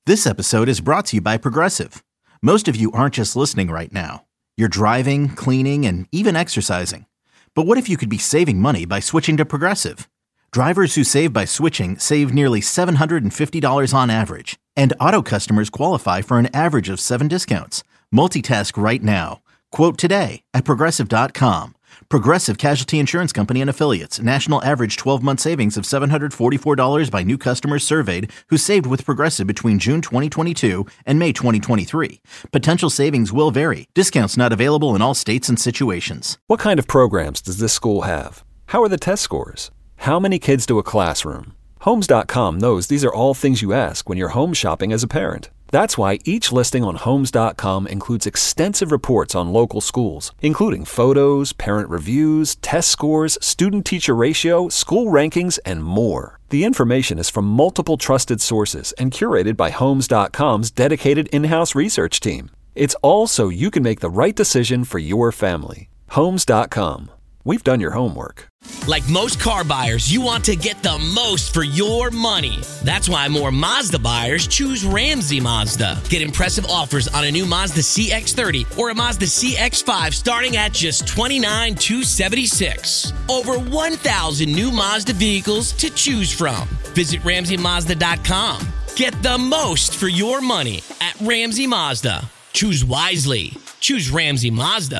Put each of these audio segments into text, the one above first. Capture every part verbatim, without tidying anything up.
This episode is brought to you by Progressive. Most of you aren't just listening right now. You're driving, cleaning, and even exercising. But what if you could be saving money by switching to Progressive? Drivers who save by switching save nearly seven hundred fifty dollars on average. And auto customers qualify for an average of seven discounts. Multitask right now. Quote today at Progressive dot com. Progressive Casualty Insurance Company and Affiliates. National average twelve-month savings of seven hundred forty-four dollars by new customers surveyed who saved with Progressive between June twenty twenty-two and May twenty twenty-three. Potential savings will vary. Discounts not available in all states and situations. What kind of programs does this school have? How are the test scores? How many kids do a classroom? Homes dot com knows these are all things you ask when you're home shopping as a parent. That's why each listing on Homes dot com includes extensive reports on local schools, including photos, parent reviews, test scores, student-teacher ratio, school rankings, and more. The information is from multiple trusted sources and curated by Homes dot com's dedicated in-house research team. It's all so you can make the right decision for your family. Homes dot com. We've done your homework. Like most car buyers, you want to get the most for your money. That's why more Mazda buyers choose Ramsey Mazda. Get impressive offers on a new Mazda C X thirty or a Mazda C X five starting at just twenty-nine thousand two hundred seventy-six dollars. Over one thousand new Mazda vehicles to choose from. Visit Ramsey Mazda dot com. Get the most for your money at Ramsey Mazda. Choose wisely. Choose Ramsey Mazda.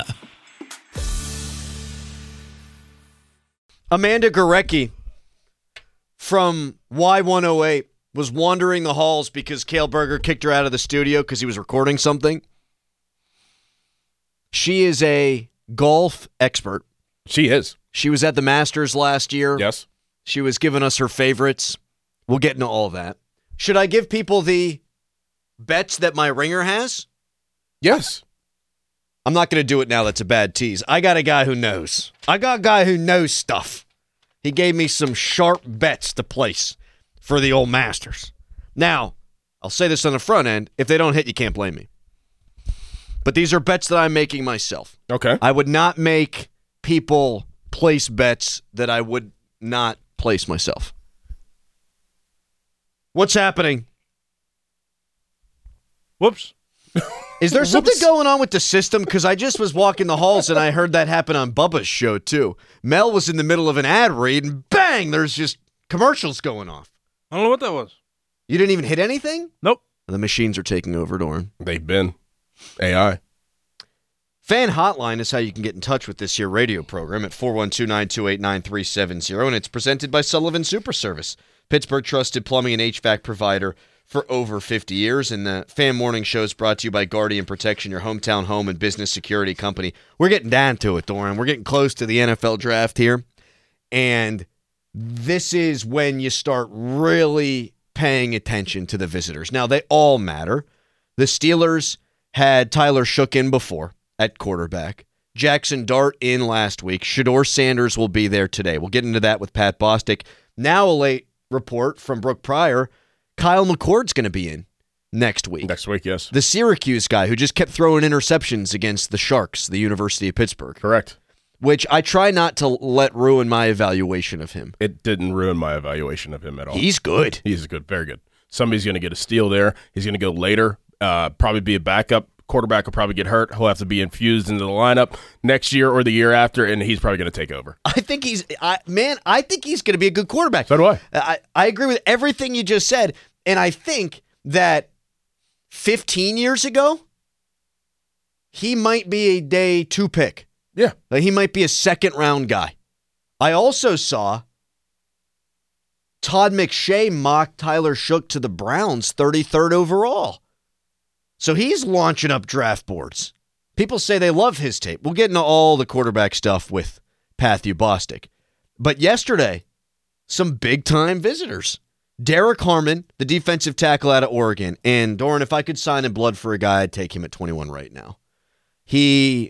Amanda Gurecki from Y one oh eight was wandering the halls because Cale Berger kicked her out of the studio because he was recording something. She is a golf expert. She is. She was at the Masters last year. Yes. She was giving us her favorites. We'll get into all of that. Should I give people the bets that my ringer has? Yes. I'm not going to do it now. That's a bad tease. I got a guy who knows. I got a guy who knows stuff. He gave me some sharp bets to place for the old Masters. Now, I'll say this on the front end. If they don't hit, you can't blame me. But these are bets that I'm making myself. Okay. I would not make people place bets that I would not place myself. What's happening? Whoops. Is there something going on with the system? Because I just was walking the halls and I heard that happen on Bubba's show, too. Mel was in the middle of an ad read and bang, there's just commercials going off. I don't know what that was. You didn't even hit anything? Nope. The machines are taking over, Doran. They've been. A I. Fan Hotline is how you can get in touch with this here radio program at four one two, nine two eight, nine three seven zero, and it's presented by Sullivan Super Service, Pittsburgh trusted plumbing and H V A C provider for over fifty years. And the Fan Morning Show is brought to you by Guardian Protection, your hometown home and business security company. We're getting down to it, Doran. We're getting close to the N F L draft here. And this is when you start really paying attention to the visitors. Now, they all matter. The Steelers had Tyler Shook in before at quarterback. Jackson Dart in last week. Shedeur Sanders will be there today. We'll get into that with Pat Bostic. Now a late report from Brooke Pryor. Kyle McCord's going to be in next week. Next week, yes. The Syracuse guy who just kept throwing interceptions against the Sharks, the University of Pittsburgh. Correct. Which I try not to let ruin my evaluation of him. It didn't ruin my evaluation of him at all. He's good. He's good, very good. Somebody's going to get a steal there. He's going to go later, uh, probably be a backup. Quarterback will probably get hurt. He'll have to be infused into the lineup next year or the year after, and he's probably going to take over. I think he's, I, man, I think he's going to be a good quarterback. So do I. I. I agree with everything you just said, and I think that fifteen years ago, he might be a day two pick. Yeah. Like he might be a second round guy. I also saw Todd McShay mock Tyler Shook to the Browns thirty-third overall. So he's launching up draft boards. People say they love his tape. We'll get into all the quarterback stuff with Matthew Bostic. But yesterday, some big-time visitors. Derek Harmon, the defensive tackle out of Oregon. And, Doran, if I could sign in blood for a guy, I'd take him at twenty-one right now. He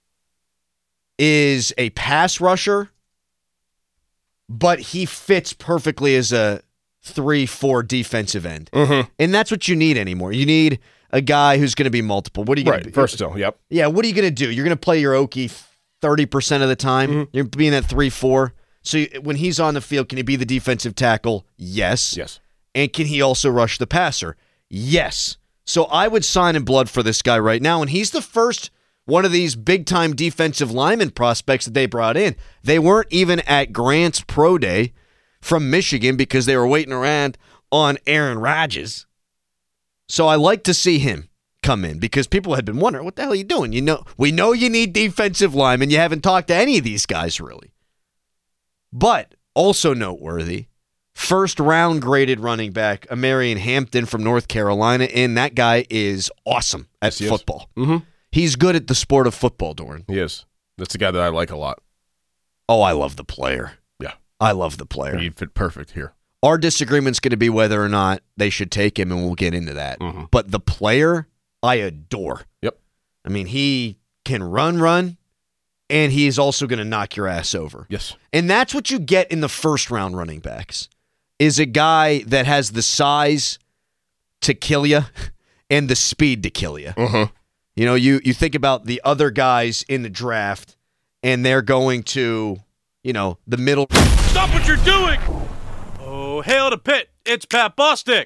is a pass rusher, but he fits perfectly as a three four defensive end. Mm-hmm. And that's what you need anymore. You need a guy who's going to be multiple. What are you going right, to be? versatile, yep. Yeah, what are you going to do? You're going to play your Okie thirty percent of the time. Mm-hmm. You're being that three four. So you, when he's on the field, can he be the defensive tackle? Yes. Yes. And can he also rush the passer? Yes. So I would sign in blood for this guy right now, and he's the first one of these big-time defensive lineman prospects that they brought in. They weren't even at Grant's Pro Day from Michigan because they were waiting around on Aaron Rodgers. So I like to see him come in because people had been wondering, what the hell are you doing? You know, we know you need defensive linemen. You haven't talked to any of these guys, really. But also noteworthy, first-round graded running back, Amarian Hampton from North Carolina, and that guy is awesome at Yes, football. Mm-hmm. He's good at the sport of football, Doran. He is. That's the guy that I like a lot. Oh, I love the player. Yeah. I love the player. He'd fit perfect here. Our disagreement's going to be whether or not they should take him, and we'll get into that. Mhm. But the player, I adore. Yep. I mean, he can run, run, and he is also going to knock your ass over. Yes. And that's what you get in the first-round running backs, is a guy that has the size to kill you and the speed to kill you. Uh-huh. You know, you, you think about the other guys in the draft, and they're going to, you know, the middle. Stop what you're doing! Oh, hail to Pitt. It's Pat Bostic.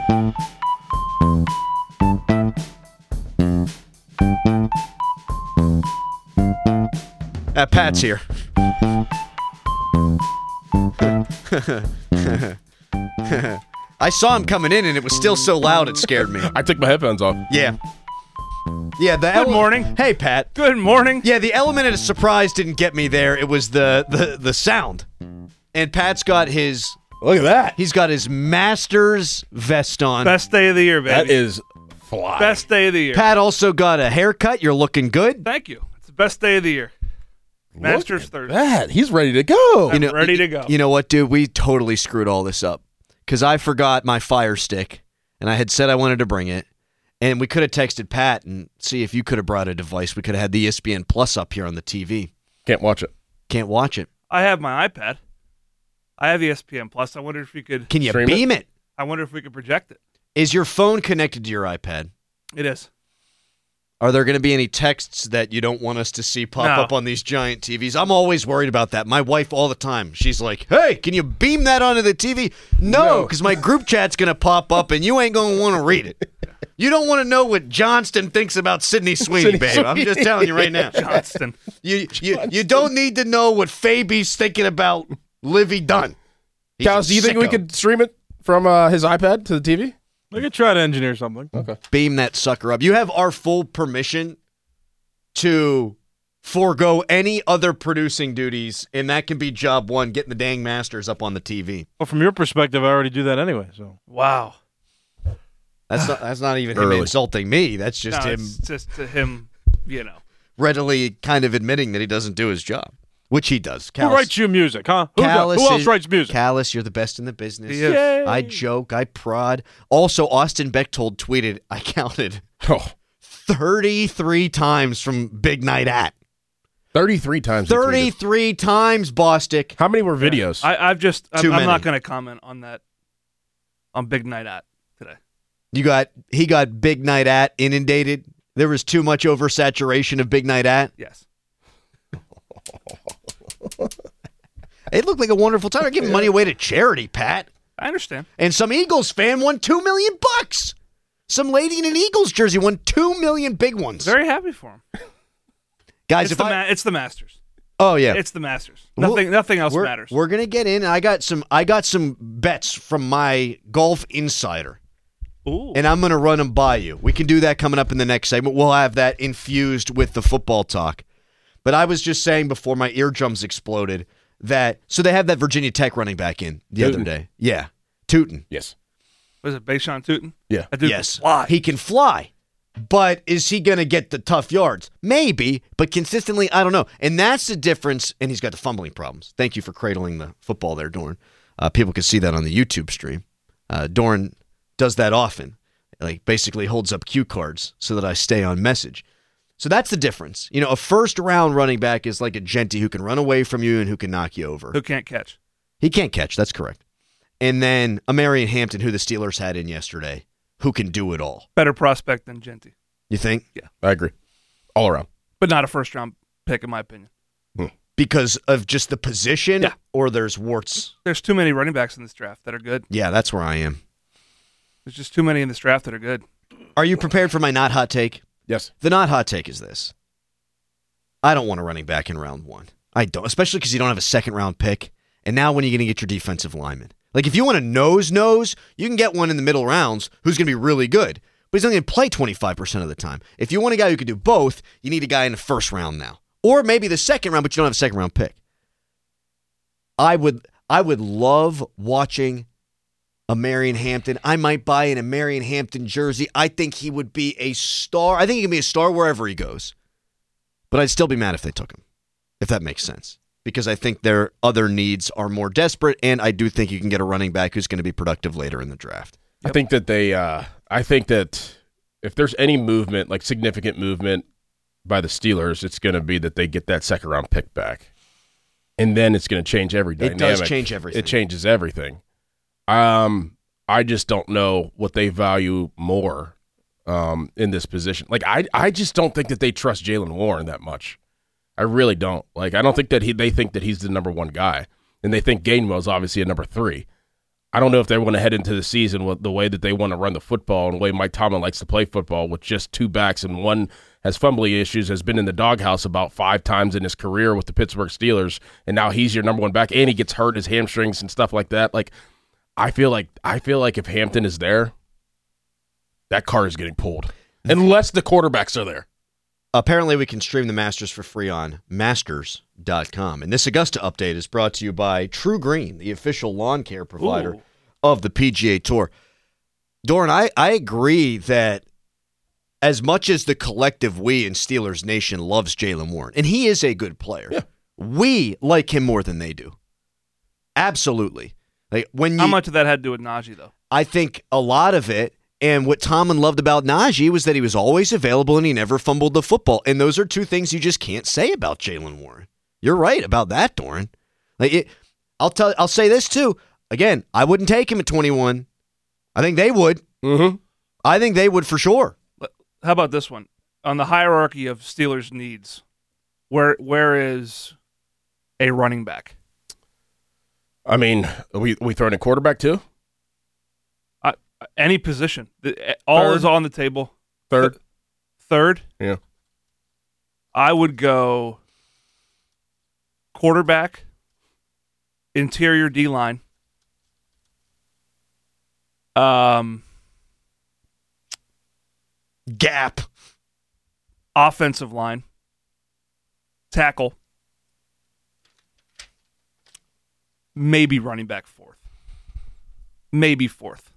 Uh, Pat's here. I saw him coming in, and it was still so loud it scared me. I took my headphones off. Yeah. Yeah. The Good morning. Hey, Pat. Good morning. Yeah, the element of surprise didn't get me there. It was the the the sound. And Pat's got his. Look at that. He's got his Masters vest on. Best day of the year, baby. That is fly. Best day of the year. Pat also got a haircut. You're looking good. Thank you. It's the best day of the year. Masters Look at Thursday. that. He's ready to go. I'm ready to go. You know what, dude? We totally screwed all this up because I forgot my Fire Stick, and I had said I wanted to bring it, and we could have texted Pat and see if you could have brought a device. We could have had the E S P N Plus up here on the T V. Can't watch it. Can't watch it. I have my iPad. I have E S P N Plus. I wonder if we could. Can you Stream beam it? I wonder if we could project it. Is your phone connected to your iPad? It is. Are there going to be any texts that you don't want us to see pop No. up on these giant T Vs? I'm always worried about that. My wife all the time. She's like, hey, can you beam that onto the T V? No, No. because my group chat's going to pop up and you ain't going to want to read it. You don't want to know what Johnston thinks about Sydney Sweeney, Sydney babe. I'm just telling you right now. Johnston. You, you, you don't need to know what Fabi's thinking about Livy Dunn. He's Cows, a do you think we sicko. could stream it from uh, his iPad to the T V? We could try to engineer something. Okay. beam that sucker up? You have our full permission to forego any other producing duties, and that can be job one, getting the dang Masters up on the T V. Well, from your perspective, I already do that anyway. So Wow. That's not that's not even him Early. insulting me. That's just no, him it's just to him, you know. readily kind of admitting that he doesn't do his job, which he does. who writes you music, huh? Who, does- Callis who else is- writes music? Callis, you're the best in the business. He is. Yay. I joke, I prod. Also, Austin Bechtold tweeted, I counted Oh, thirty-three times from Big Night At. thirty-three times. he tweeted. thirty-three times, Bostic. How many were videos? I, I've just. I'm, Too I'm many. not going to comment on that. On Big Night At today. You got he got Big Night At inundated. There was too much oversaturation of Big Night At. Yes. It looked like a wonderful time. They're giving money away to charity, Pat. I understand. And some Eagles fan won two million bucks. Some lady in an Eagles jersey won two million big ones. Very happy for him. Guys, It's if the, I ma- it's the Masters. oh yeah, It's the Masters. Well, Nothing. nothing else we're, matters. We're gonna get in. I got some. I got some bets from my Golf Insider, Ooh. and I'm gonna run them by you. We can do that coming up in the next segment. We'll have that infused with the football talk. But I was just saying before my eardrums exploded that so they have that Virginia Tech running back in the Tootin. other day. Yeah, Tootin. yes. Was it Bayshawn Tootin? Yeah. That dude Yes, can fly. he can fly. But is he going to get the tough yards? Maybe, but consistently, I don't know. And that's the difference. And he's got the fumbling problems. Thank you for cradling the football there, Dorn. Uh, people can see that on the YouTube stream. Uh, Dorn does that often. Like basically holds up cue cards so that I stay on message. So that's the difference. You know, a first-round running back is like a Genty who can run away from you and who can knock you over. Who can't catch? He can't catch. That's correct. And then a Marion Hampton, who the Steelers had in yesterday, who can do it all. Better prospect than Genty, You think? I agree. All around. but not a first round pick in my opinion. Because of just the position, Yeah. or there's warts? There's too many running backs in this draft that are good. Yeah, that's where I am. There's just too many in this draft that are good. Are you prepared for my not hot take? Yes. The not hot take is this. I don't want a running back in round one. I don't, especially because you don't have a second round pick. And now when are you going to get your defensive lineman? Like if you want a nose nose, you can get one in the middle rounds who's going to be really good. But he's only going to play twenty-five percent of the time. If you want a guy who can do both, you need a guy in the first round now. Or maybe the second round, but you don't have a second round pick. I would I would love watching a Marion Hampton. I might buy in a Marion Hampton jersey. I think he would be a star. I think he can be a star wherever he goes. But I'd still be mad if they took him, if that makes sense. Because I think their other needs are more desperate, and I do think you can get a running back who's going to be productive later in the draft. I think that they, uh, I think that if there's any movement, like significant movement by the Steelers, it's going to be that they get that second round pick back. And then it's going to change every dynamic. It does change everything. It changes everything. Um, I just don't know what they value more um, in this position. Like, I, I just don't think that they trust Jaylen Warren that much. I really don't. Like, I don't think that he. They think that he's the number one guy, and they think Gainwell's obviously a number three. I don't know if they want to head into the season with the way that they want to run the football and the way Mike Tomlin likes to play football with just two backs and one has fumbling issues, has been in the doghouse about five times in his career with the Pittsburgh Steelers, and now he's your number one back, and he gets hurt, his hamstrings and stuff like that. Like, I feel like I feel like if Hampton is there, that car is getting pulled, unless the quarterbacks are there. Apparently, we can stream the Masters for free on masters dot com. And this Augusta update is brought to you by True Green, the official lawn care provider Ooh. of the P G A Tour. Doran, I, I agree that as much as the collective we in Steelers Nation loves Jaylen Warren, and he is a good player, yeah. we like him more than they do. Absolutely. Like when you, How much of that had to do with Najee, though? I think a lot of it. And what Tomlin loved about Najee was that he was always available and he never fumbled the football. And those are two things you just can't say about Jaylen Warren. You're right about that, Doran. Like it, I'll tell. I'll say this too. Again, I wouldn't take him at twenty-one. I think they would. Mm-hmm. I think they would for sure. How about this one? On the hierarchy of Steelers needs, where where is a running back? I mean, are we we throwing a quarterback too? Any position. All Third. is on the table. Third. Th- Third? Yeah. I would go quarterback, interior D-line, um, gap, offensive line, tackle, maybe running back fourth. Maybe fourth.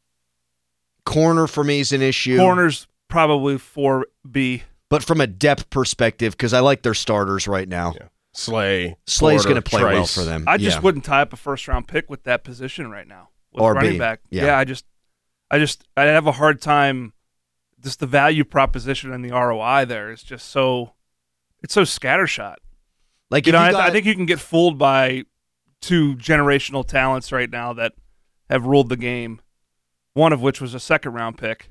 Corner for me is an issue. Corner's probably four B. But from a depth perspective, because I like their starters right now. Yeah. Slay. Slay's going to play Trice. well for them. I just yeah. wouldn't tie up a first-round pick with that position right now. With or running B. back. Yeah. yeah, I just, I just, I have a hard time. Just the value proposition and the R O I there is just so, it's so scattershot. Like you know, you I, got, I think you can get fooled by two generational talents right now that have ruled the game. One of which was a second round pick.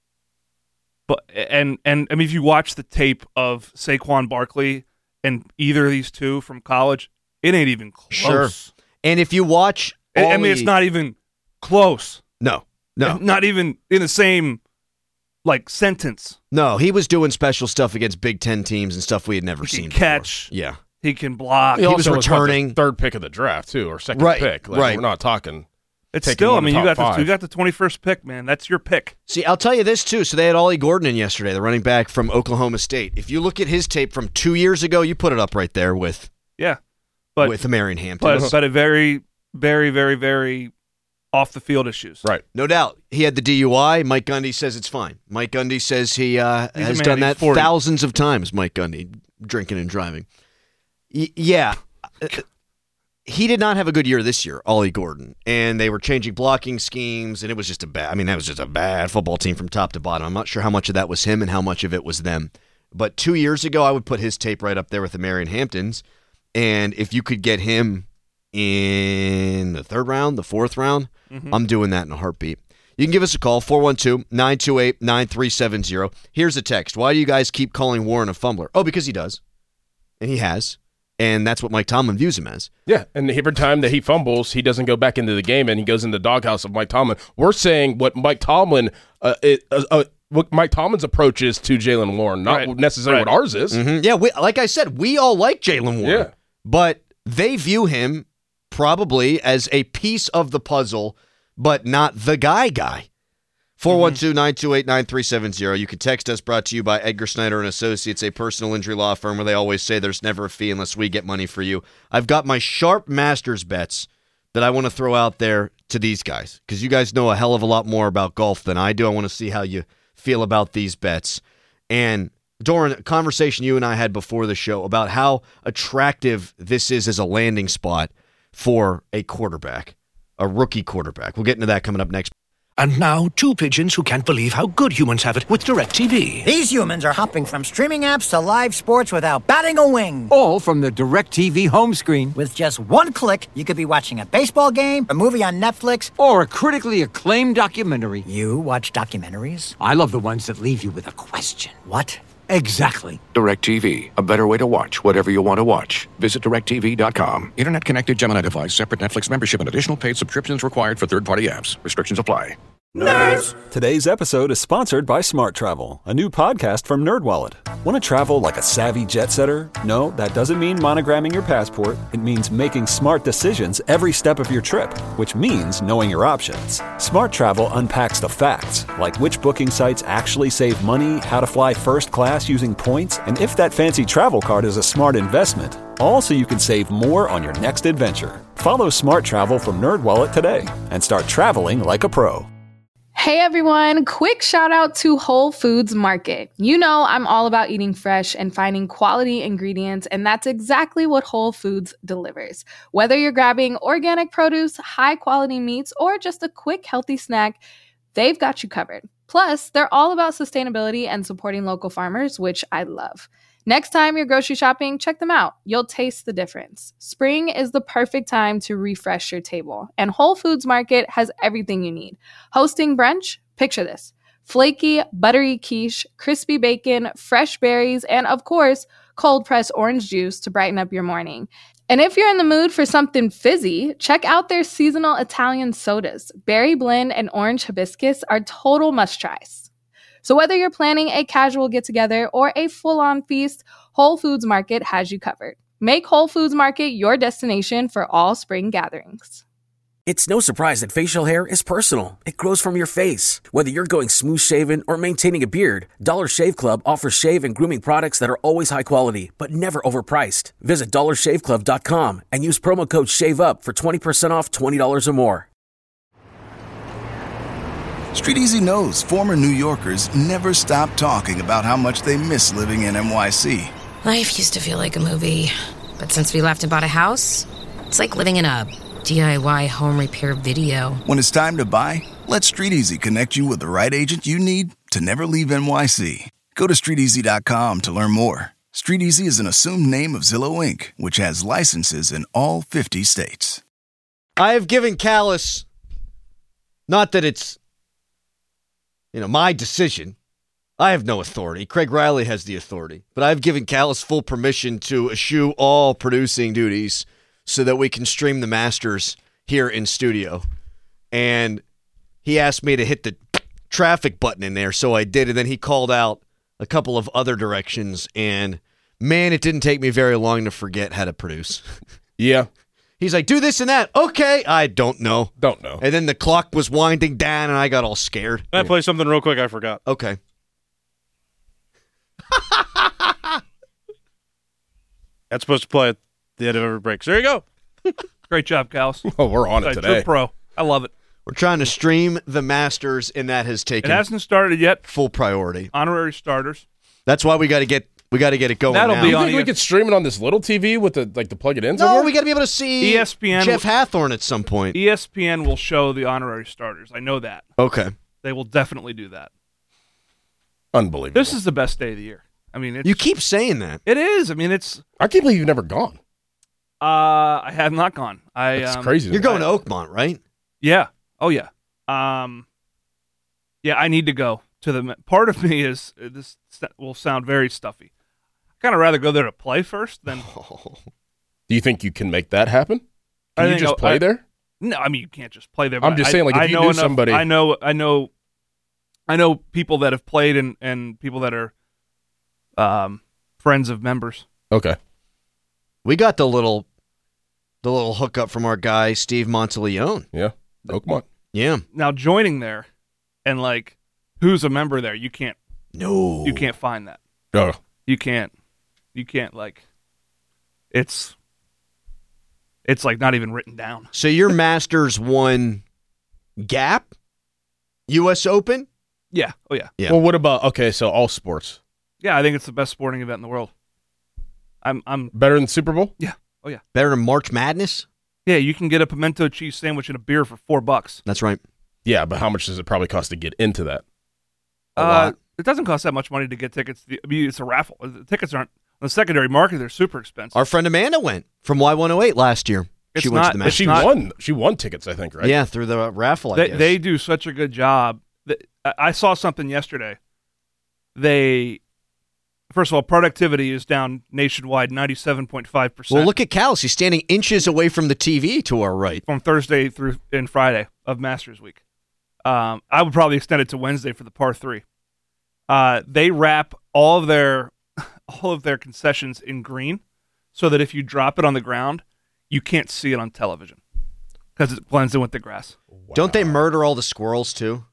But and and I mean if you watch the tape of Saquon Barkley and either of these two from college, it ain't even close. Sure. And if you watch I, I mean it's not even close. No. No. Not even in the same like sentence. No, he was doing special stuff against Big Ten teams and stuff we had never he seen can catch. Before. Yeah. He can block. He, he also was returning was third pick of the draft too, or second right, pick. Like, right. We're not talking It's Taking still, I mean, you got the, the, you got the twenty-first pick, man. That's your pick. See, I'll tell you this, too. So they had Ollie Gordon in yesterday, the running back from Oklahoma State. If you look at his tape from two years ago, you put it up right there with yeah, but, with Marion Hampton. But, but a very, very, very, very off-the-field issues. Right. No doubt. He had the D U I. Mike Gundy says it's fine. Mike Gundy says he uh, has man, done that forty. thousands of times, Mike Gundy, drinking and driving. Y- yeah. He did not have a good year this year, Ollie Gordon, and they were changing blocking schemes, and it was just a bad, I mean, that was just a bad football team from top to bottom. I'm not sure how much of that was him and how much of it was them. But two years ago, I would put his tape right up there with the Marion Hamptons, and if you could get him in the third round, the fourth round, mm-hmm. I'm doing that in a heartbeat. You can give us a call, four one two, nine two eight, nine three seven zero. Here's a text. Why do you guys keep calling Warren a fumbler? Oh, because he does, and he has. And that's what Mike Tomlin views him as. Yeah, and every time that he fumbles, he doesn't go back into the game, and he goes in the doghouse of Mike Tomlin. We're saying what Mike Tomlin, uh, it, uh, uh, what Mike Tomlin's approach is to Jaylen Warren, not right. necessarily right. what ours is. Mm-hmm. Yeah, we, like I said, we all like Jaylen Warren, Yeah. but they view him probably as a piece of the puzzle, but not the guy guy. four one two, nine two eight, nine three seven zero. You can text us, brought to you by Edgar Snyder and Associates, a personal injury law firm where they always say there's never a fee unless we get money for you. I've got my sharp Masters bets that I want to throw out there to these guys because you guys know a hell of a lot more about golf than I do. I want to see how you feel about these bets. And Doran, a conversation you and I had before the show about how attractive this is as a landing spot for a quarterback, a rookie quarterback. We'll get into that coming up next. And now, two pigeons who can't believe how good humans have it with DirecTV. These humans are hopping from streaming apps to live sports without batting a wing. All from the DirecTV home screen. With just one click, you could be watching a baseball game, a movie on Netflix, or a critically acclaimed documentary. You watch documentaries? I love the ones that leave you with a question. What? Exactly. DirecTV, a better way to watch whatever you want to watch. Visit direct T V dot com. Internet connected Gemini device, separate Netflix membership, and additional paid subscriptions required for third-party apps. Restrictions apply. Nerds! Today's episode is sponsored by Smart Travel, a new podcast from NerdWallet. Want to travel like a savvy jet setter? No, that doesn't mean monogramming your passport. It means making smart decisions every step of your trip, which means knowing your options. Smart Travel unpacks the facts, like which booking sites actually save money, how to fly first class using points, and if that fancy travel card is a smart investment. All so you can save more on your next adventure. Follow Smart Travel from NerdWallet today and start traveling like a pro. Hey everyone, quick shout out to Whole Foods Market. You know I'm all about eating fresh and finding quality ingredients, and that's exactly what Whole Foods delivers. Whether you're grabbing organic produce, high quality meats, or just a quick healthy snack, they've got you covered. Plus, they're all about sustainability and supporting local farmers, which I love. Next time you're grocery shopping, check them out. You'll taste the difference. Spring is the perfect time to refresh your table, and Whole Foods Market has everything you need. Hosting brunch? Picture this. Flaky, buttery quiche, crispy bacon, fresh berries, and of course, cold-pressed orange juice to brighten up your morning. And if you're in the mood for something fizzy, check out their seasonal Italian sodas. Berry blend and orange hibiscus are total must-tries. So whether you're planning a casual get-together or a full-on feast, Whole Foods Market has you covered. Make Whole Foods Market your destination for all spring gatherings. It's no surprise that facial hair is personal. It grows from your face. Whether you're going smooth-shaven or maintaining a beard, Dollar Shave Club offers shave and grooming products that are always high quality, but never overpriced. Visit dollar shave club dot com and use promo code SHAVEUP for twenty percent off twenty dollars or more. Street Easy knows former New Yorkers never stop talking about how much they miss living in N Y C. Life used to feel like a movie, but since we left and bought a house, it's like living in a D I Y home repair video. When it's time to buy, let Street Easy connect you with the right agent you need to never leave N Y C. Go to street easy dot com to learn more. Street Easy is an assumed name of Zillow Incorporated, which has licenses in all fifty states. I have given Callis, not that it's You know, my decision. I have no authority. Craig Riley has the authority. But I've given Callis full permission to eschew all producing duties so that we can stream the Masters here in studio. And he asked me to hit the traffic button in there, so I did. And then he called out a couple of other directions. And, man, it didn't take me very long to forget how to produce. Yeah. He's like, do this and that. Okay. I don't know. Don't know. And then the clock was winding down, and I got all scared. Can I play something real quick? I forgot. Okay. That's supposed to play at the end of every break. So there you go. Great job, Gals. Oh, we're on it today. True pro. I love it. We're trying to stream the Masters, and that has taken It hasn't started yet. full priority. Honorary starters. That's why we got to get we got to get it going. That'll now. be You on think we could stream it on this little T V with the like to plug it in? No, somewhere? we got to be able to see E S P N Jeff will- Hathorn at some point. E S P N will show the honorary starters. I know that. Okay. They will definitely do that. Unbelievable. This is the best day of the year. I mean, it's, You keep saying that. it is. I mean, it's. I can't believe you've never gone. Uh, I have not gone. I. That's um, crazy. You're going to Oakmont, right? Yeah. Oh yeah. Um. Yeah, I need to go to the. Part of me is this will sound very stuffy. Kind of rather go there to play first than Oh. Do you think you can make that happen? Can I you think just I- play I- there? No, I mean you can't just play there. I'm but just I- saying, like, if I you know knew enough- somebody- I know, I know, I know people that have played and and people that are um, friends of members. Okay. We got the little the little hookup from our guy Steve Monteleone. Yeah. Oakmont. Yeah. Now joining there, and like, who's a member there? You can't. No. You can't find that. Oh. You can't. You can't like. It's. It's like not even written down. So your Masters won Gap, U S Open. Yeah. Oh yeah. Yeah. Well, what about okay? So all sports Yeah, I think it's the best sporting event in the world. I'm. I'm better than Super Bowl? Yeah. Oh yeah. Better than March Madness. Yeah, you can get a pimento cheese sandwich and a beer for four bucks. That's right. Yeah, but how much does it probably cost to get into that? A uh, lot. It doesn't cost that much money to get tickets. I mean, it's a raffle. The tickets aren't on the secondary market. They're super expensive. Our friend Amanda went from Y one oh eight last year. It's she went not- to the But Masters. she not- won. She won tickets, I think, right? Yeah, through the raffle. I They guess. they do such a good job. That- I I saw something yesterday. They, first of all, productivity is down nationwide, ninety-seven point five percent. Well, look at Cal. He's standing inches away from the T V to our right. From Thursday through and Friday of Masters Week. Um, I would probably extend it to Wednesday for the par three. Uh, they wrap all of their all of their concessions in green, so that if you drop it on the ground, you can't see it on television because it blends in with the grass. Wow. Don't they murder all the squirrels too?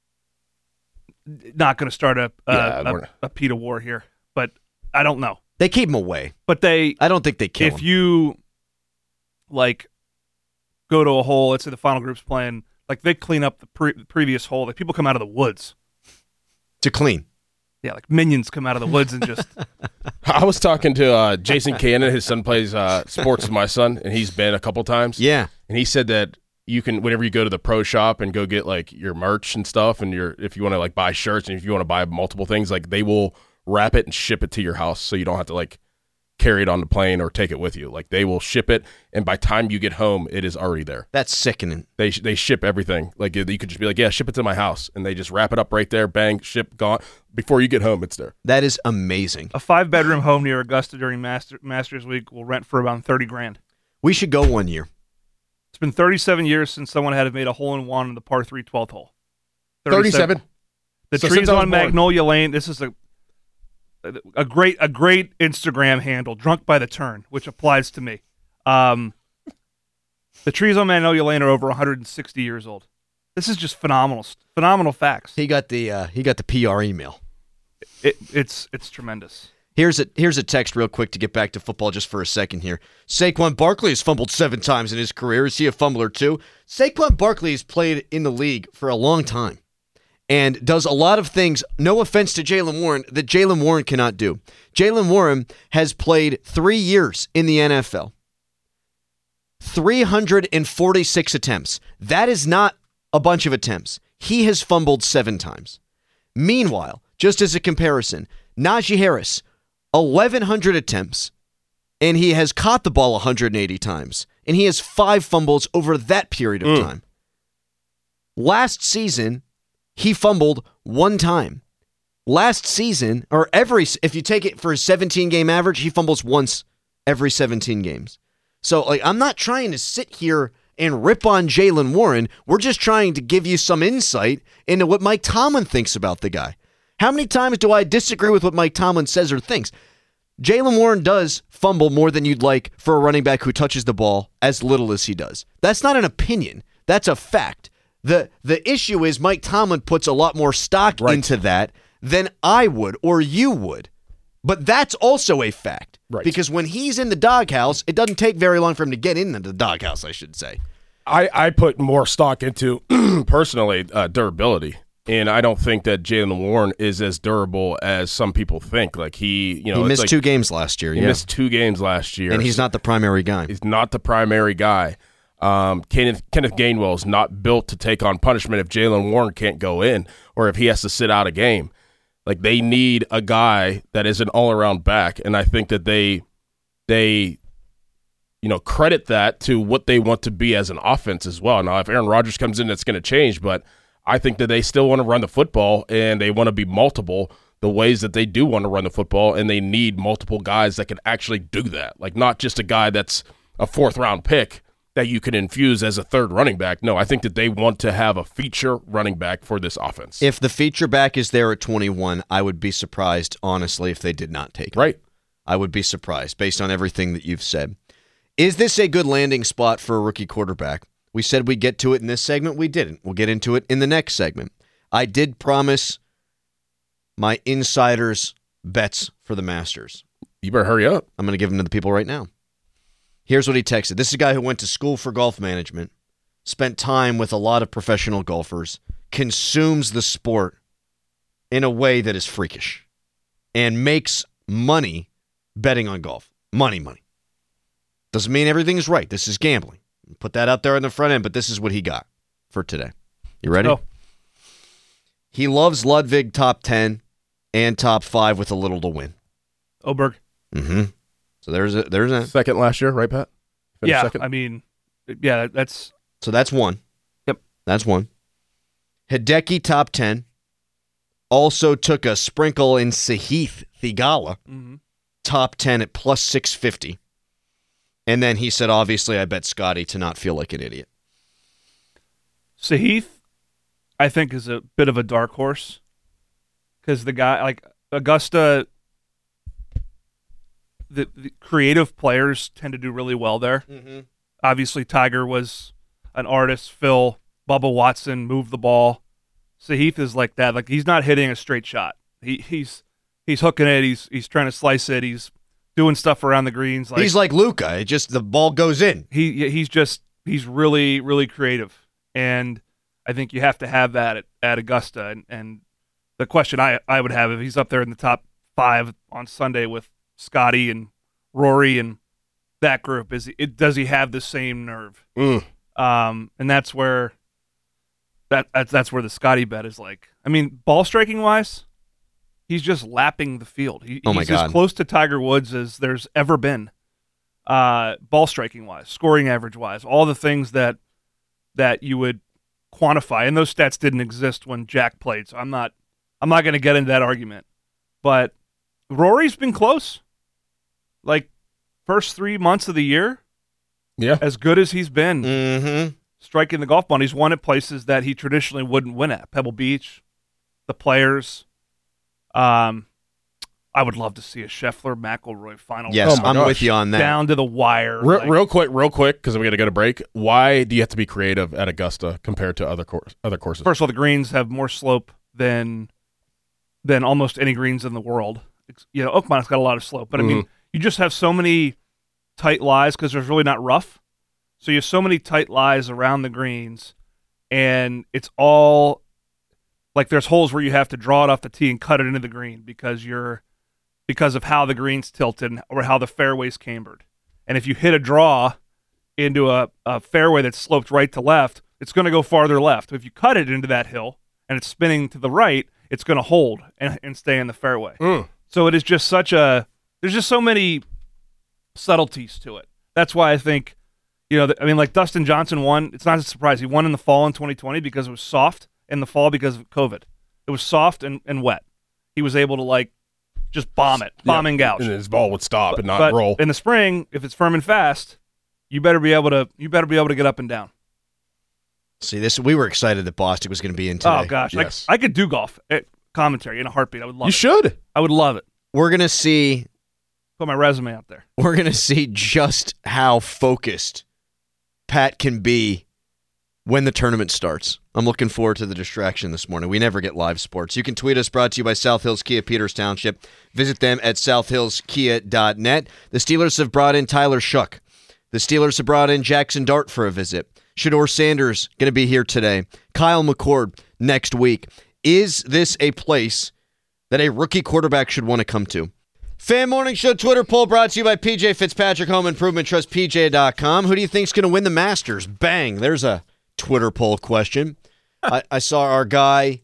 Not going to start a a, Yeah, a, we're- a PETA war here, but I don't know. They keep them away. But they, I don't think they kill if 'em. you like go to a hole, let's say the final group's playing, like they clean up the, pre- the previous hole. Like people come out of the woods to clean. Yeah, like minions come out of the woods and just. I was talking to uh, Jason Cannon. His son plays uh, sports with my son, and he's been a couple times. Yeah, and he said that you can, whenever you go to the pro shop and go get like your merch and stuff, and your if you want to like buy shirts and if you want to buy multiple things, like they will wrap it and ship it to your house, so you don't have to like carry it on the plane or take it with you. Like they will ship it, and by time you get home, it is already there. That's sickening. They they ship everything. Like you could just be like, yeah, ship it to my house, and they just wrap it up right there. Bang, ship, gone. Before you get home, it's there. That is amazing. A five bedroom home near Augusta during Master, Masters Week will rent for about thirty grand. We should go one year. It's been thirty-seven years since someone had made a hole in one on the par three twelfth hole. thirty-seven The So trees since I was on born. Magnolia Lane. This is a a great a great Instagram handle, Drunk by the Turn, which applies to me. Um, the trees on Magnolia Lane are over one hundred sixty years old. This is just phenomenal, phenomenal facts. He got the uh, he got the P R email. It, it's it's tremendous. Here's a here's a text real quick to get back to football just for a second here. Saquon Barkley has fumbled seven times in his career. Is he a fumbler too? Saquon Barkley has played in the league for a long time and does a lot of things, no offense to Jaylen Warren, that Jaylen Warren cannot do. Jaylen Warren has played three years in the N F L. three hundred forty-six attempts. That is not a bunch of attempts. He has fumbled seven times. Meanwhile, just as a comparison, Najee Harris, eleven hundred attempts, and he has caught the ball one hundred eighty times, and he has five fumbles over that period of Mm. time. Last season, he fumbled one time. Last season, or every, if you take it for a seventeen-game average, he fumbles once every seventeen games. So, like, I'm not trying to sit here and rip on Jaylen Warren. We're just trying to give you some insight into what Mike Tomlin thinks about the guy. How many times do I disagree with what Mike Tomlin says or thinks? Jaylen Warren does fumble more than you'd like for a running back who touches the ball as little as he does. That's not an opinion. That's a fact. The the issue is Mike Tomlin puts a lot more stock Right. into that than I would or you would. But that's also a fact. Right. Because when he's in the doghouse, it doesn't take very long for him to get into the doghouse, I should say. I, I put more stock into, personally, uh, durability. And I don't think that Jaylen Warren is as durable as some people think. Like he, you know, He it's missed like- two games last year. He yeah. missed two games last year. And he's not the primary guy. He's not the primary guy. Um, Kenneth, Kenneth Gainwell is not built to take on punishment if Jaylen Warren can't go in or if he has to sit out a game. Like they need a guy that is an all-around back, and I think that they they you know credit that to what they want to be as an offense as well. Now, if Aaron Rodgers comes in, that's going to change, but I think that they still want to run the football and they want to be multiple the ways that they do want to run the football, and they need multiple guys that can actually do that. Like not just a guy that's a fourth round pick that you can infuse as a third running back. No, I think that they want to have a feature running back for this offense. If the feature back is there at twenty-one, I would be surprised, honestly, if they did not take it. Right. I would be surprised based on everything that you've said. Is this a good landing spot for a rookie quarterback? We said we'd get to it in this segment. We didn't. We'll get into it in the next segment. I did promise my insiders bets for the Masters. You better hurry up. I'm going to give them to the people right now. Here's what he texted. This is a guy who went to school for golf management, spent time with a lot of professional golfers, consumes the sport in a way that is freakish, and makes money betting on golf. Money, money. Doesn't mean everything's right. This is gambling. Put that out there on the front end, but this is what he got for today. You ready? Oh. He loves Ludwig top ten and top five with a little to win. Oberg. Mm-hmm. So there's a, there's a second last year, right, Pat? Finished yeah, second? I mean, yeah, that's so that's one. Yep, that's one. Hideki top ten. Also took a sprinkle in Sahith Theegala, mm-hmm. top ten at plus six fifty, and then he said, obviously, I bet Scotty to not feel like an idiot. Sahith, I think, is a bit of a dark horse because the guy like Augusta. The, the creative players tend to do really well there. Mm-hmm. Obviously, Tiger was an artist. Phil, Bubba Watson moved the ball. Sahith is like that. Like he's not hitting a straight shot. He he's he's hooking it. He's he's trying to slice it. He's doing stuff around the greens. Like, he's like Luka. It just the ball goes in. He he's just he's really really creative, and I think you have to have that at, at Augusta. And, and the question I I would have if he's up there in the top five on Sunday with Scotty and Rory and that group is it does he have the same nerve? Mm. Um, and that's where that that's that's where the Scotty bet is like. I mean, ball striking wise, he's just lapping the field. He, oh my he's God. as close to Tiger Woods as there's ever been. Uh, ball striking wise, scoring average wise, all the things that that you would quantify, and those stats didn't exist when Jack played. So I'm not I'm not going to get into that argument. But Rory's been close. Like, first three months of the year, yeah, as good as he's been mm-hmm. striking the golf ball. He's won at places that he traditionally wouldn't win at. Pebble Beach, the Players. Um, I would love to see a Scheffler McIlroy final. Yes, oh I'm gosh. with you on that. Down to the wire. Re- like, real quick, real quick, because we got to go to break. Why do you have to be creative at Augusta compared to other course, other courses? First of all, the greens have more slope than than almost any greens in the world. It's, you know, Oakmont's got a lot of slope, but I mean, Mm-hmm. you just have so many tight lies because there's really not rough. So you have so many tight lies around the greens, and it's all like there's holes where you have to draw it off the tee and cut it into the green because you're because of how the green's tilted or how the fairway's cambered. And if you hit a draw into a, a fairway that's sloped right to left, it's going to go farther left. If you cut it into that hill and it's spinning to the right, it's going to hold and, and stay in the fairway. Mm. So it is just such a there's just so many subtleties to it. That's why I think, you know, I mean, like Dustin Johnson won. It's not a surprise. He won in the fall in twenty twenty because it was soft, in the fall because of COVID. It was soft and, and wet. He was able to, like, just bomb it, bomb yeah, and gouge. And his ball would stop but, and not but roll. in the spring, if it's firm and fast, you better be able to you better be able to get up and down. See, this we were excited that Bostic was going to be in today. Oh, gosh. Yes. I, I could do golf at commentary in a heartbeat. I would love you it. should. I would love it. We're going to see Put my resume out there. We're going to see just how focused Pat can be when the tournament starts. I'm looking forward to the distraction this morning. We never get live sports. You can tweet us, brought to you by South Hills Kia Peters Township. Visit them at south hills kia dot net. The Steelers have brought in Tyler Shuck. The Steelers have brought in Jackson Dart for a visit. Shador Sanders going to be here today. Kyle McCord next week. Is this a place that a rookie quarterback should want to come to? Fan Morning Show Twitter poll brought to you by P J Fitzpatrick Home Improvement Trust, P J dot com. Who do you think's going to win the Masters? Bang. There's a Twitter poll question. I, I saw our guy,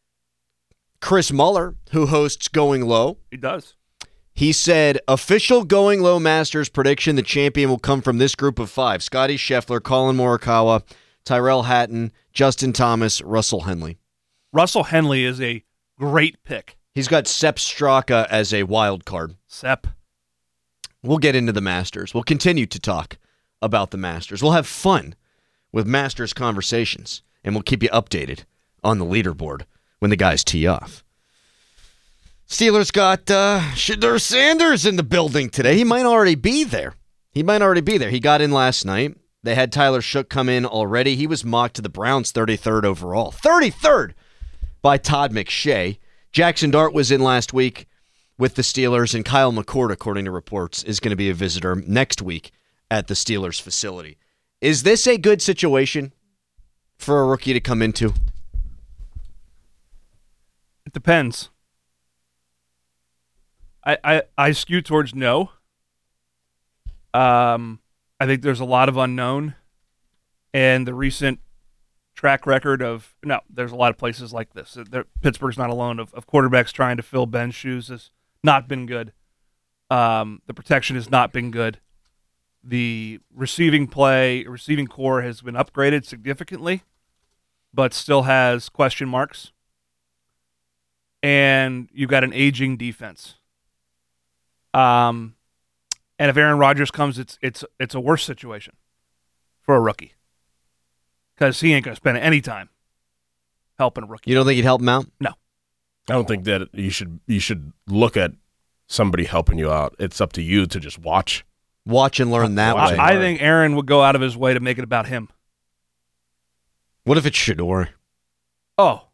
Chris Muller, who hosts Going Low. He does. He said, official Going Low Masters prediction, the champion will come from this group of five. Scotty Scheffler, Colin Morikawa, Tyrell Hatton, Justin Thomas, Russell Henley. Russell Henley is a great pick. He's got Sepp Straka as a wild card. Sepp. We'll get into the Masters. We'll continue to talk about the Masters. We'll have fun with Masters conversations, and we'll keep you updated on the leaderboard when the guys tee off. Steelers got uh, Shedeur Sanders in the building today. He might already be there. He might already be there. He got in last night. They had Tyler Shook come in already. He was mocked to the Browns thirty-third overall. thirty-third by Todd McShay. Jackson Dart was in last week with the Steelers, and Kyle McCord, according to reports, is going to be a visitor next week at the Steelers facility. Is this a good situation for a rookie to come into? It depends. I, I, I skew towards no. Um, I think there's a lot of unknown, and the recent track record of no, there's a lot of places like this. There, Pittsburgh's not alone of, of quarterbacks trying to fill Ben's shoes has not been good. Um, the protection has not been good. The receiving play, receiving core has been upgraded significantly, but still has question marks. And you've got an aging defense. Um, and if Aaron Rodgers comes, it's it's it's a worse situation for a rookie because he ain't going to spend any time helping a rookie. You don't think he'd help him out? No, I don't think that you should. You should look at somebody helping you out. It's up to you to just watch, watch and learn that I, way. I think Aaron would go out of his way to make it about him. What if it's Shedeur? Oh,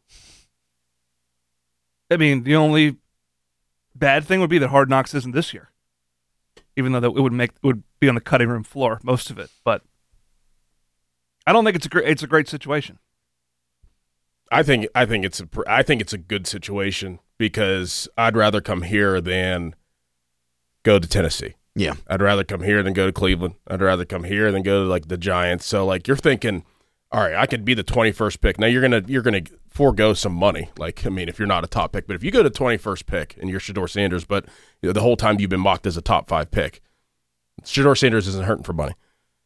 I mean, the only bad thing would be that Hard Knocks isn't this year, even though that it would make it would be on the cutting room floor most of it. But I don't think it's a great it's a great situation. I think I think it's a I think it's a good situation because I'd rather come here than go to Tennessee. Yeah, I'd rather come here than go to Cleveland. I'd rather come here than go to like the Giants. So like you're thinking, all right, I could be the twenty-first pick. Now you're gonna you're gonna forego some money. Like I mean, if you're not a top pick, but if you go to twenty-first pick and you're Shedeur Sanders, but you know, the whole time you've been mocked as a top five pick, Shedeur Sanders isn't hurting for money.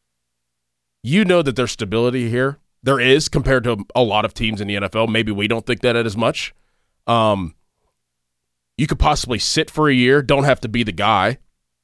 You know that there's stability here. There is compared to a lot of teams in the N F L. Maybe we don't think that as much. Um, you could possibly sit for a year, don't have to be the guy,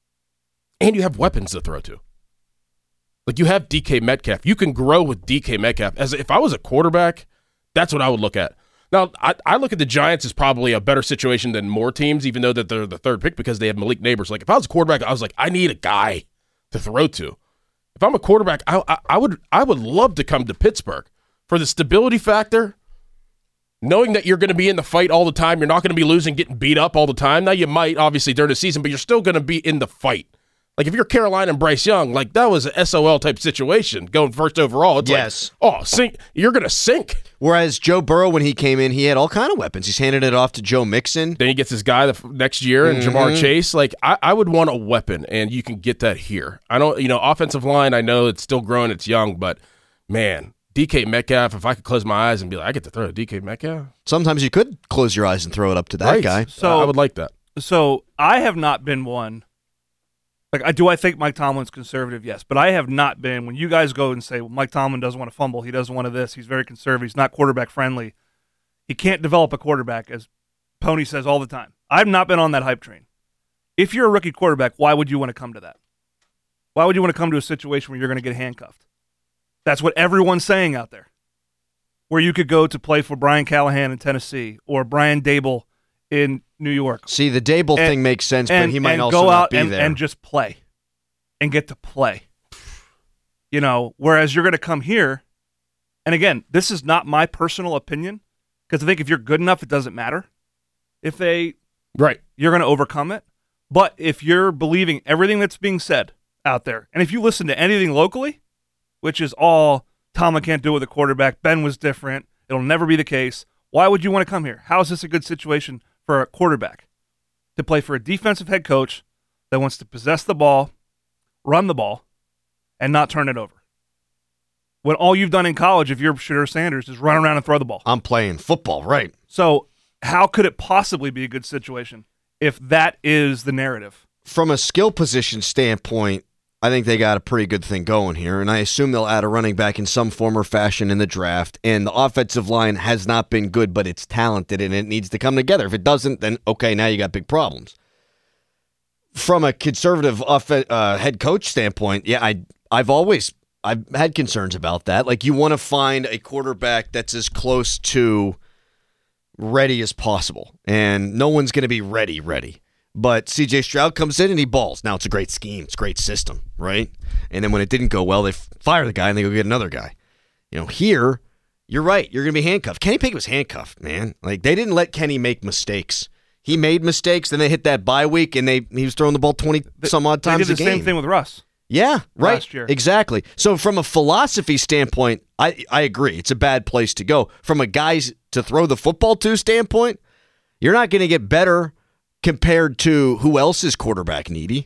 and you have weapons to throw to. Like you have D K Metcalf. You can grow with D K Metcalf. As if I was a quarterback, that's what I would look at. Now, I, I look at the Giants as probably a better situation than more teams, even though that they're the third pick because they have Malik Neighbors. Like if I was a quarterback, I was like, I need a guy to throw to. If I'm a quarterback, I, I, I would I would love to come to Pittsburgh for the stability factor, knowing that you're going to be in the fight all the time. You're not going to be losing, getting beat up all the time. Now you might, obviously, during the season, but you're still going to be in the fight. Like if you're Carolina and Bryce Young, like that was an S O L type situation going first overall. It's yes. Like, oh, sink, you're going to sink. Whereas Joe Burrow, when he came in, he had all kind of weapons. He's handed it off to Joe Mixon. Then he gets his guy the f- next year and mm-hmm. Jamar Chase. Like I, I would want a weapon, and you can get that here. I don't, you know, offensive line. I know it's still growing, it's young, but man, D K Metcalf. If I could close my eyes and be like, I get to throw to D K Metcalf. Sometimes you could close your eyes and throw it up to that right. guy. So I would like that. So I have not been one. Like, I do I think Mike Tomlin's conservative? Yes. But I have not been, when you guys go and say, well, Mike Tomlin doesn't want to fumble, he doesn't want to this, he's very conservative, he's not quarterback friendly. He can't develop a quarterback, as Pony says all the time. I've not been on that hype train. If you're a rookie quarterback, why would you want to come to that? Why would you want to come to a situation where you're going to get handcuffed? That's what everyone's saying out there. Where you could go to play for Brian Callahan in Tennessee or Brian Dable in New York. See, the Dable and, thing makes sense, and, but he might and also go not out be and, there. and just play and get to play. You know, whereas you're going to come here, and again, this is not my personal opinion, because I think if you're good enough, it doesn't matter. If they, right, you're going to overcome it. But if you're believing everything that's being said out there, and if you listen to anything locally, which is all Tomlin can't do it with a quarterback, Ben was different, it'll never be the case, why would you want to come here? How is this a good situation for a quarterback to play for a defensive head coach that wants to possess the ball, run the ball, and not turn it over? When all you've done in college, if you're Shedeur Sanders, is run around and throw the ball. I'm playing football, right. So how could it possibly be a good situation if that is the narrative? From a skill position standpoint, I think they got a pretty good thing going here, and I assume they'll add a running back in some form or fashion in the draft, and the offensive line has not been good, but it's talented, and it needs to come together. If it doesn't, then okay, now you got big problems. From a conservative off- uh, head coach standpoint, yeah, I I've always I've had concerns about that. Like, you want to find a quarterback that's as close to ready as possible, and no one's going to be ready, ready. But C J Stroud comes in and he balls. Now, it's a great scheme. It's a great system, right? And then when it didn't go well, they fire the guy and they go get another guy. You know, here, you're right. You're going to be handcuffed. Kenny Pickett was handcuffed, man. Like, they didn't let Kenny make mistakes. He made mistakes, then they hit that bye week, and they he was throwing the ball twenty-some-odd times a game. They did the same thing with Russ. Yeah, right. Last year. Exactly. So from a philosophy standpoint, I, I agree. It's a bad place to go. From a guys to throw the football to standpoint, you're not going to get better compared to who else is quarterback needy.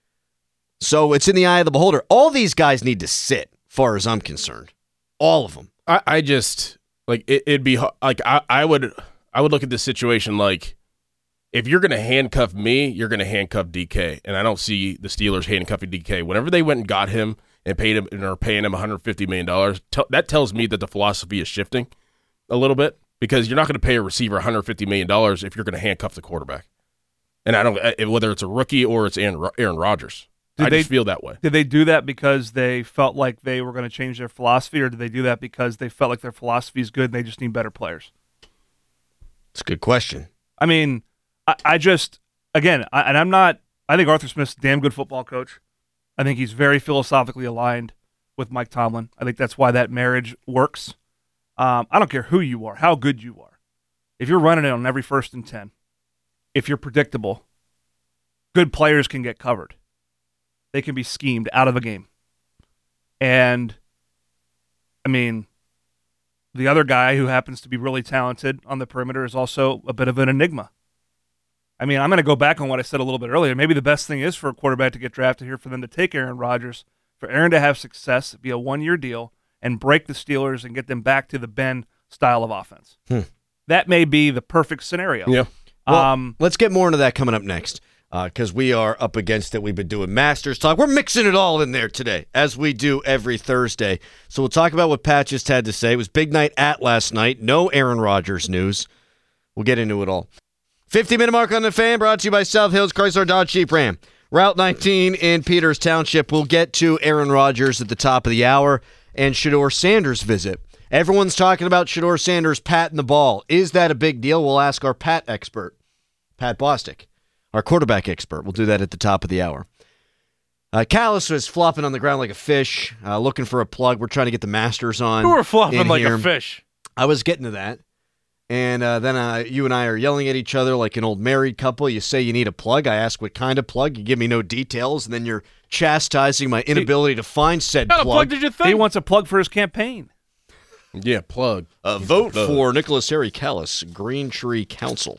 So it's in the eye of the beholder. All these guys need to sit, far as I'm concerned. All of them. I, I just, like, it, it'd be, like, I, I would I would look at this situation like, if you're going to handcuff me, you're going to handcuff D K. And I don't see the Steelers handcuffing D K. Whenever they went and got him and paid him and are paying him one hundred fifty million dollars, t- that tells me that the philosophy is shifting a little bit, because you're not going to pay a receiver one hundred fifty million dollars if you're going to handcuff the quarterback. And I don't, whether it's a rookie or it's Aaron, Aaron Rodgers. Did I they, just feel that way. Did they do that because they felt like they were going to change their philosophy, or did they do that because they felt like their philosophy is good and they just need better players? It's a good question. I mean, I, I just, again, I, and I'm not, I think Arthur Smith's a damn good football coach. I think he's very philosophically aligned with Mike Tomlin. I think that's why that marriage works. Um, I don't care who you are, how good you are. If you're running it on every first and ten, if you're predictable, good players can get covered. They can be schemed out of a game. And, I mean, the other guy who happens to be really talented on the perimeter is also a bit of an enigma. I mean, I'm going to go back on what I said a little bit earlier. Maybe the best thing is for a quarterback to get drafted here, for them to take Aaron Rodgers, for Aaron to have success, be a one-year deal, and break the Steelers and get them back to the Ben style of offense. Hmm. That may be the perfect scenario. Yeah. Well, um, let's get more into that coming up next, because uh, we are up against it. We've been doing Masters talk. We're mixing it all in there today, as we do every Thursday. So we'll talk about what Pat just had to say. It was big night at last night. No Aaron Rodgers news. We'll get into it all. fifty-minute mark on the Fan, brought to you by South Hills Chrysler Dodge Jeep Ram. Route nineteen in Peters Township. We'll get to Aaron Rodgers at the top of the hour and Shedeur Sanders' visit. Everyone's talking about Shedeur Sanders patting the ball. Is that a big deal? We'll ask our Pat expert, Pat Bostic, our quarterback expert. We'll do that at the top of the hour. Uh, Callis was flopping on the ground like a fish, uh, looking for a plug. We're trying to get the Masters on. You were flopping like here. a fish. I was getting to that. And uh, then uh, you and I are yelling at each other like an old married couple. You say you need a plug. I ask what kind of plug. You give me no details, and then you're chastising my inability to find said What plug. kind of plug did you think? He wants a plug for his campaign. Yeah, plug. Uh, vote for Nicholas Harry Callis, Green Tree Council.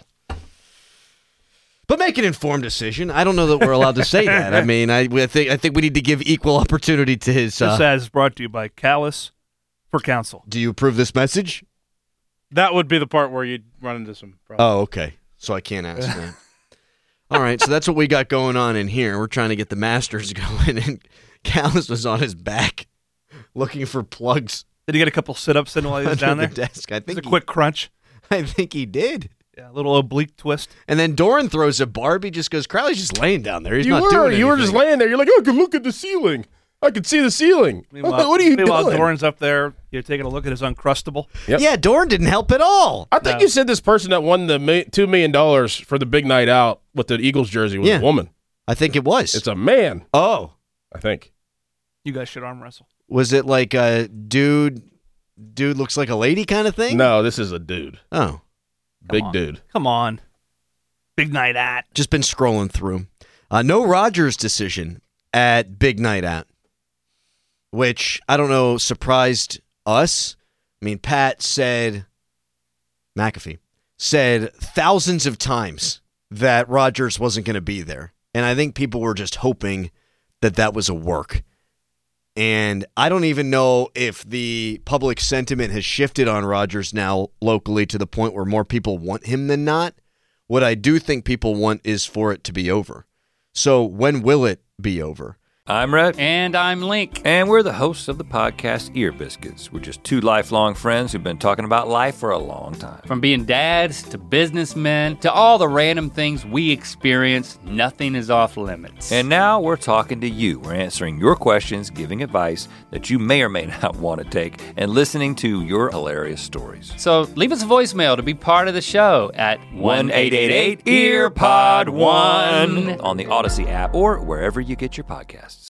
But make an informed decision. I don't know that we're allowed to say that. I mean, I, I think I think we need to give equal opportunity to his. Uh, This ad is brought to you by Callis for Council. Do you approve this message? That would be the part where you'd run into some problems. Oh, okay. So I can't ask that. All right, so that's what we got going on in here. We're trying to get the Masters going, and Callis was on his back looking for plugs. Did he get a couple sit-ups in while he was down there? The desk. I think a he, quick crunch. I think he did. Yeah, a little oblique twist. And then Doran throws a barb. He just goes, Crowley's just laying down there. He's you not were, doing anything. You were just laying there. You're like, oh, I can look at the ceiling. I can see the ceiling. Meanwhile, what are you meanwhile, doing? Doran's up there. You're taking a look at his Uncrustable. Yep. Yeah, Doran didn't help at all. I think No. you said this person that won the mi- two million dollars for the big night out with the Eagles jersey was Yeah. a woman. I think it was. It's a man, oh. I think. You guys should arm wrestle. Was it like a dude, dude looks like a lady kind of thing? No, this is a dude. Oh. Big on. dude. Come on. Big night at. Just been scrolling through. Uh, no Rodgers decision at Big Night Out, which I don't know surprised us. I mean, Pat said, McAfee said thousands of times that Rodgers wasn't going to be there. And I think people were just hoping that that was a work. And I don't even know if the public sentiment has shifted on Rodgers now locally to the point where more people want him than not. What I do think people want is for it to be over. So when will it be over? I'm Rhett. And I'm Link. And we're the hosts of the podcast Ear Biscuits. We're just two lifelong friends who've been talking about life for a long time. From being dads to businessmen to all the random things we experience, nothing is off limits. And now we're talking to you. We're answering your questions, giving advice that you may or may not want to take, and listening to your hilarious stories. So leave us a voicemail to be part of the show at one eight eight eight, E A R P O D one on the Odyssey app or wherever you get your podcasts.